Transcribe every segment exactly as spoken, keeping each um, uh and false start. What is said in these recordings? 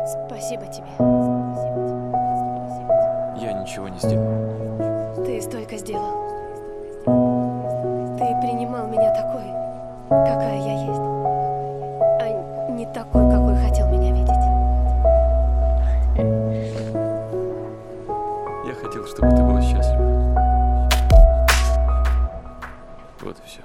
Спасибо тебе. Я ничего не сделал. Ты столько сделал. Ты принимал меня такой, какая я есть, а не такой, какой хотел меня видеть. Я хотел, чтобы ты была счастлива. Вот и все.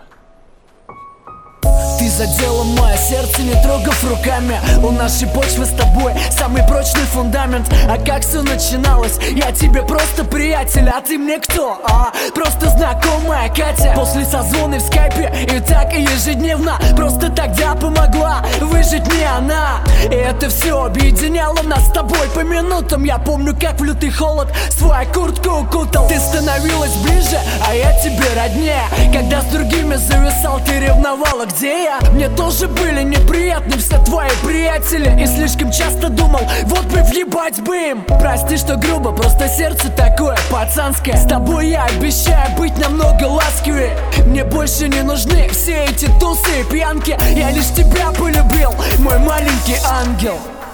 Ты задела мое сердце, не трогав руками. У нашей почвы с тобой самый прочный фундамент. А как все начиналось? Я тебе просто приятель, а ты мне кто? А, просто знакомая Катя. После созвона в скайпе и так и ежедневно. Просто тогда помогла выжить мне она. И это все объединяло нас с тобой по минутам. Я помню, как в лютый холод свою куртку укутал. Ты становилась ближе, а я тебе роднее. Когда с другими зависал, ты ревновала, где я? Мне тоже были неприятны все твои приятели. И слишком часто думал, вот бы въебать бы им. Прости, что грубо, просто сердце такое пацанское. С тобой я обещаю быть намного ласковее. Мне больше не нужны все эти тусы и пьянки. Я лишь тебя полюбил, мой маленький ангел.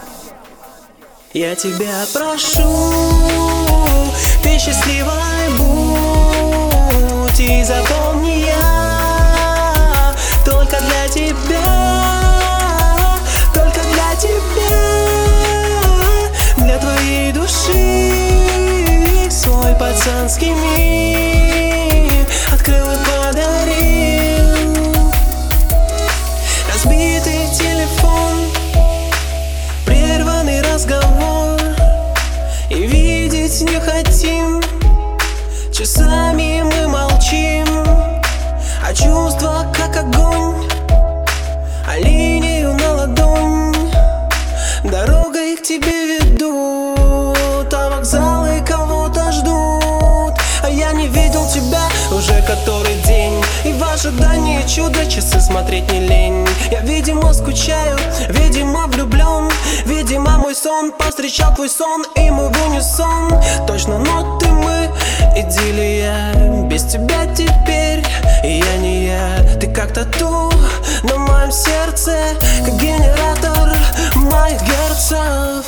Я тебя прошу, ты счастливой будь. И запомни, я только для тебя, только для тебя, для твоей души свой пацанский мир открыл и подарил. Разбитый телефон, прерванный разговор, и видеть не хотим. Часами мы молчим, а чувства как огонь, а линию на ладонь. Дорогой к тебе ведут, а вокзалы кого-то ждут. А я не видел тебя уже который день, и в ожидании чуда часы смотреть не лень. Я, видимо, скучаю, видимо, влюблен. Видимо, мой сон повстречал твой сон, и мы в унисон. Точно ноты мы, идиллия. Без тебя теперь я не я. Ты как тату на моем сердце, как генератор моих герцов.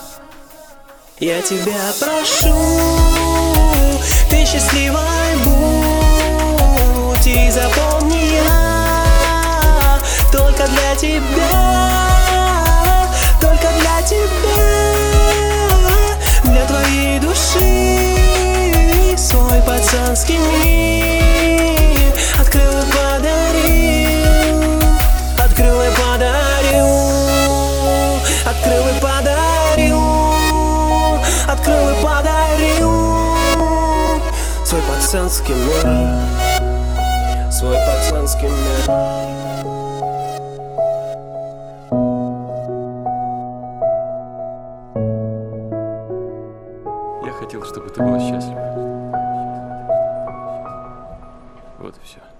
Я тебя прошу, ты счастливой будь. И запомни, я только для тебя, только для тебя, для твоей души свой пацанский мир открыл и подарил, открыл и подарил, открыл и подарил, открыл и подарил свой пацанский мир, свой пацанский мир. Я хотел, чтобы ты была счастлива. Вот и все.